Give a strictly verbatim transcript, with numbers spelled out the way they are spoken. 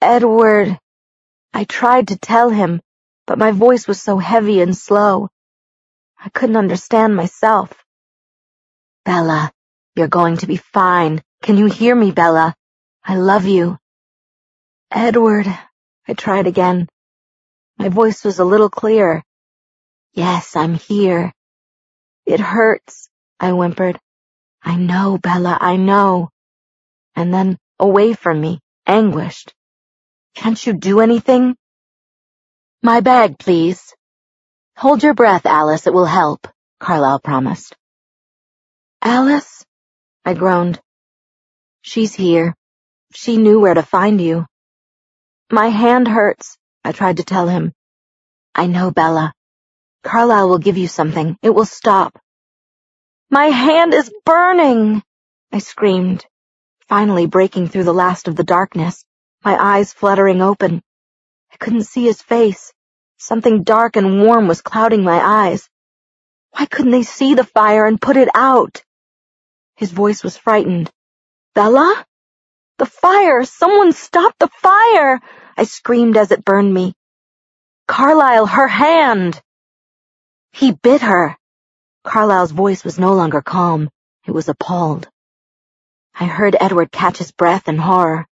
Edward. I tried to tell him, but my voice was so heavy and slow. I couldn't understand myself. Bella, you're going to be fine. Can you hear me, Bella? I love you. Edward, I tried again. My voice was a little clearer. Yes, I'm here. It hurts, I whimpered. I know, Bella, I know. And then, away from me, anguished. Can't you do anything? My bag, please. Hold your breath, Alice, it will help, Carlyle promised. Alice? I groaned. She's here. She knew where to find you. My hand hurts, I tried to tell him. I know, Bella. Carlyle will give you something. It will stop. My hand is burning, I screamed, finally breaking through the last of the darkness, my eyes fluttering open. I couldn't see his face. Something dark and warm was clouding my eyes. Why couldn't they see the fire and put it out? His voice was frightened. Bella? The fire! Someone stop the fire! I screamed as it burned me. Carlyle, her hand! He bit her. Carlyle's voice was no longer calm. It was appalled. I heard Edward catch his breath in horror.